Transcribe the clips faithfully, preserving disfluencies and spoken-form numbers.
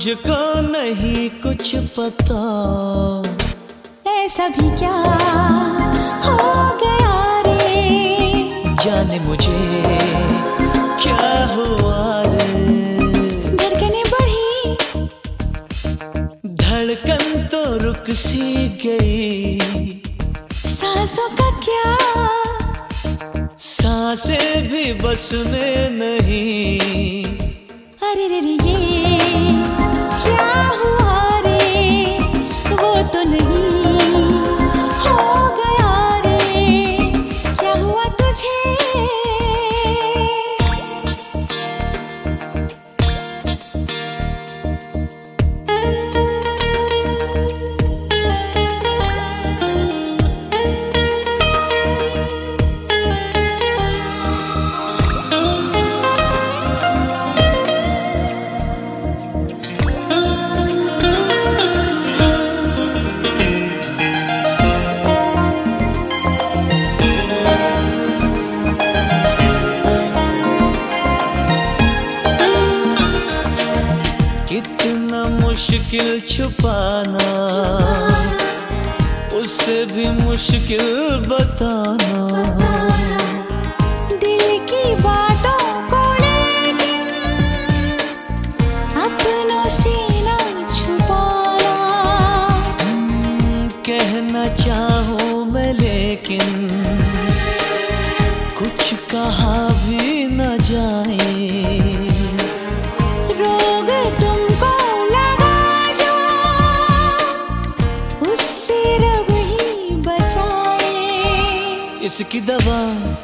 मुझको नहीं कुछ पता, ऐसा भी क्या हो गया रे, जाने मुझे क्या हुआ रे। धड़कने बढ़ी, धड़कन तो रुक सी गई, सांसों का क्या, सांसें भी बस में नहीं। अरे रे रे ये क्या हुआ रे, वो तो नहीं हो गया रे, क्या हुआ तुझे। कितना मुश्किल छुपाना, उससे भी मुश्किल बताना। दिल की बातों को लेकिन अपनों से ना छुपाना। कहना चाहूँ मैं लेकिन कुछ कहा भी न जाए। रोग तुमको लगा जो, उससे रब ही बचाए। इसकी दवा,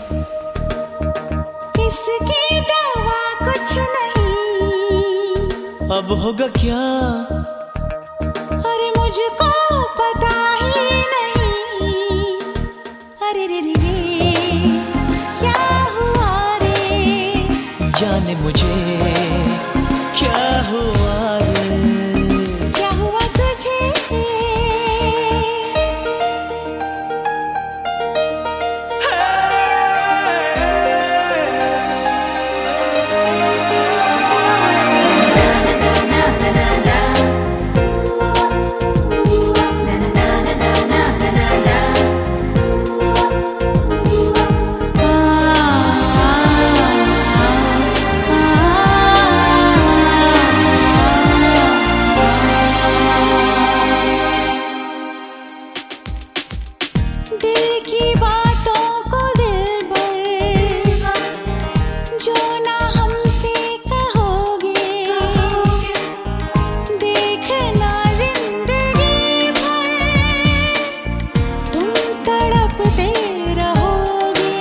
इसकी दवा कुछ नहीं, अब होगा क्या, अरे मुझको पता ही नहीं। अरे रे रे रे क्या हुआ रे, जाने मुझे क्या हुआ रे। क्या हुआ तुझे। दिल की बातों को दिल भर, जो ना हमसे कहोगे, देखना जिंदगी भर तुम तड़पते रहोगे।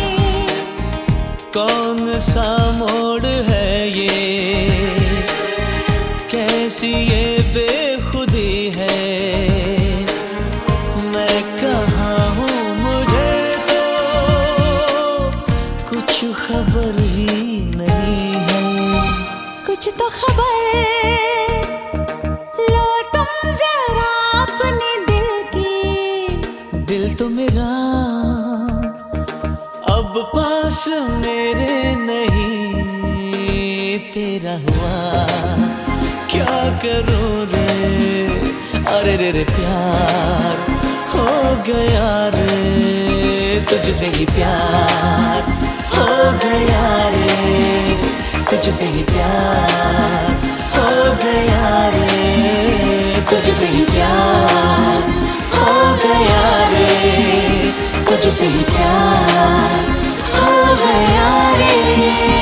कौन सा मोड़ है ये, कैसी ये बेखुदी है। मैं कहाँ हूँ मुझे तो कुछ खबर ही नहीं है। कुछ तो खबर लो तुम जरा अपने दिल की। दिल तो मेरा अब पास मेरे नहीं, तेरा हुआ क्या करूँ रे। अरे रे रे प्यार हो गया रे, तुझसे ही प्यार हो गया रे, तुझसे ही प्यार हो गया रे, तुझसे ही प्यार हो गया रे, तुझसे ही प्यार हो गया रे।